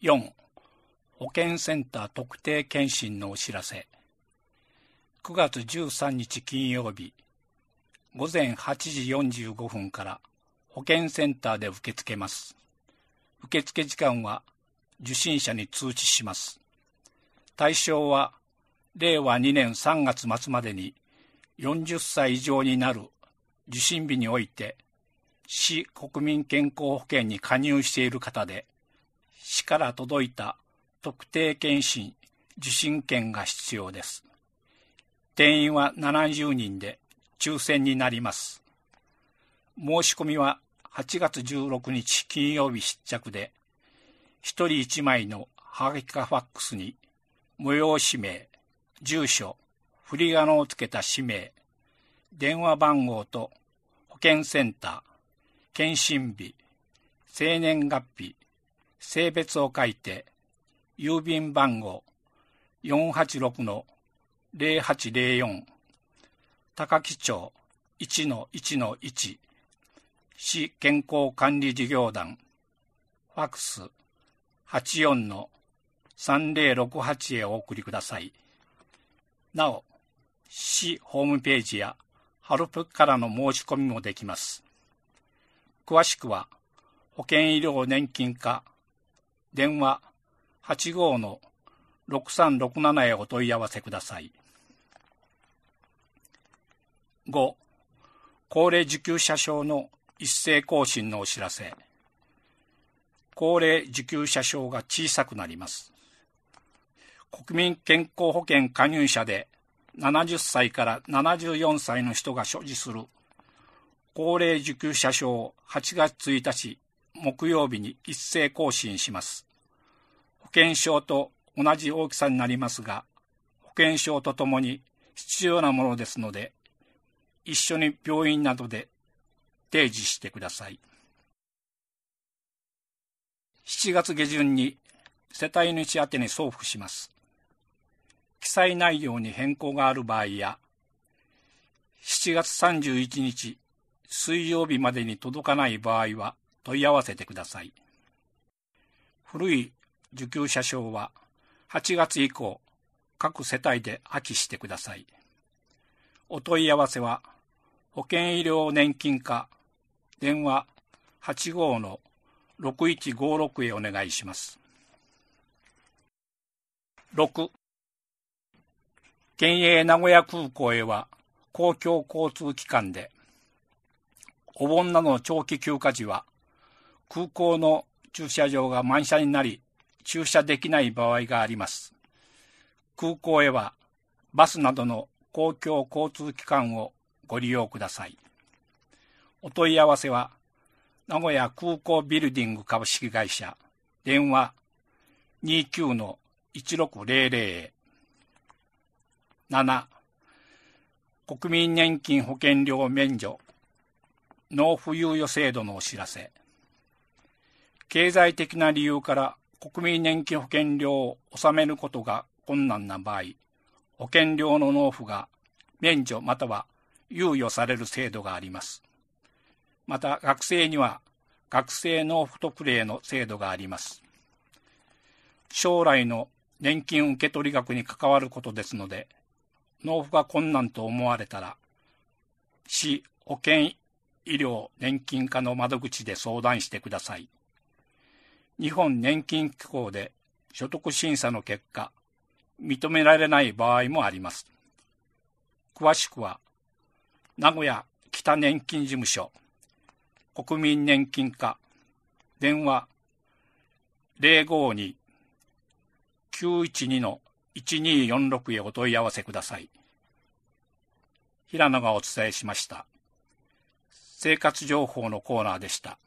4. 保健センター特定健診のお知らせ。9月13日金曜日、午前8時45分から保健センターで受け付けます。受付時間は受診者に通知します。対象は令和2年3月末までに40歳以上になる受診日において市国民健康保険に加入している方で、市から届いた特定健診受診券が必要です。定員は70人で抽選になります。申し込みは8月16日金曜日必着で、1人1枚のハガキかファックスに無用氏名、住所、振り仮名をつけた氏名、電話番号と保健センター、検診日、生年月日、性別を書いて、郵便番号 486-0804 高木町 1-1-1 市健康管理事業団ファックス 84-3068 へお送りください。なお、市ホームページやハルプからの申し込みもできます。詳しくは保険医療年金課電話 85-6367 へお問い合わせください。5. 高齢受給者証の一斉更新のお知らせ。高齢受給者証が小さくなります。国民健康保険加入者で70歳から74歳の人が所持する高齢受給者証を8月1日木曜日に一斉更新します。保険証と同じ大きさになりますが、保険証とともに必要なものですので、一緒に病院などで提示してください。7月下旬に世帯主宛てに送付します。記載内容に変更がある場合や、7月31日水曜日までに届かない場合は問い合わせてください。古い受給者証は8月以降、各世帯で破棄してください。お問い合わせは、保険医療年金課、電話 85-6156 へお願いします。6. 県営名古屋空港へは、公共交通機関で、お盆などの長期休暇時は、空港の駐車場が満車になり、駐車できない場合があります。空港へはバスなどの公共交通機関をご利用ください。お問い合わせは名古屋空港ビルディング株式会社電話 29-1600 へ。7. 国民年金保険料免除納付猶予制度のお知らせ。経済的な理由から国民年金保険料を納めることが困難な場合、保険料の納付が免除または猶予される制度があります。また学生には学生納付特例の制度があります。将来の年金受取額に関わることですので、納付が困難と思われたら、市保険医療年金課の窓口で相談してください。日本年金機構で所得審査の結果、認められない場合もあります。詳しくは、名古屋北年金事務所、国民年金課、電話 052-912-1246 へお問い合わせください。平野がお伝えしました。生活情報のコーナーでした。